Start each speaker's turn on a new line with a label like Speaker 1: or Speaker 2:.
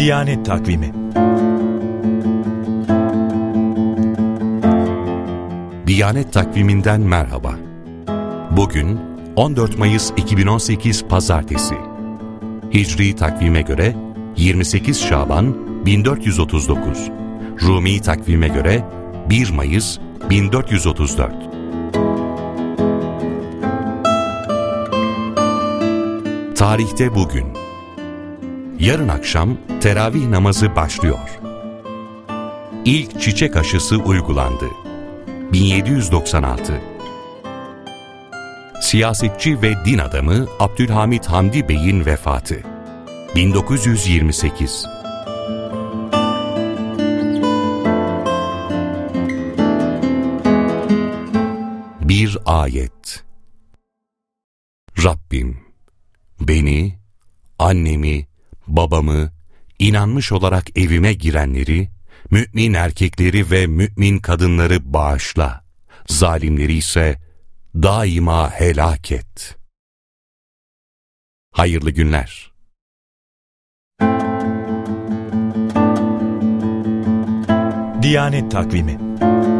Speaker 1: Diyanet Takvimi.
Speaker 2: Diyanet Takvimi'nden merhaba. Bugün 14 Mayıs 2018 Pazartesi. Hicri takvime göre 28 Şaban 1439. Rumi takvime göre 1 Mayıs 1434. Tarihte bugün. Yarın akşam teravih namazı başlıyor. İlk çiçek aşısı uygulandı. 1796. Siyasetçi ve din adamı Abdülhamit Hamdi Bey'in vefatı. 1928. Bir ayet. Rabbim, beni, annemi, babamı, inanmış olarak evime girenleri, mümin erkekleri ve mümin kadınları bağışla, zalimleri ise daima helak et. Hayırlı günler.
Speaker 1: Diyanet Takvimi.